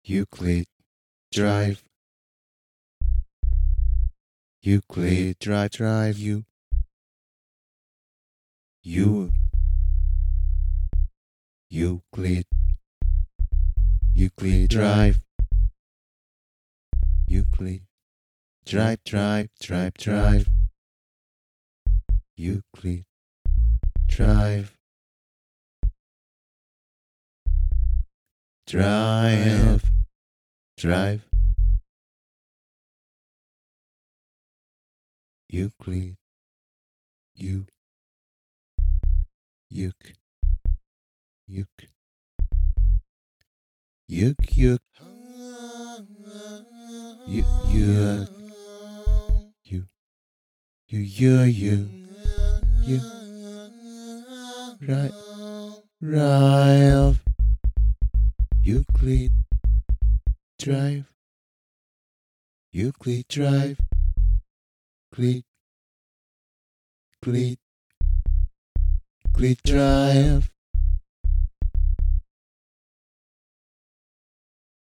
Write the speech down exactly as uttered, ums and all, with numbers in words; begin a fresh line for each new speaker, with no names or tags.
Euclid Drive. Euclid Drive, drive, you. You. Euclid. Euclid Drive. Euclid. Drive, drive, drive, drive. Euclid. Drive. Drive. Drive. Euclid. You. Euc. Euc. Euc, euc. You, you, you, you, you, you, you, right, right, Euclid Drive, Euclid Drive, Euclid, Euclid, Euclid Drive.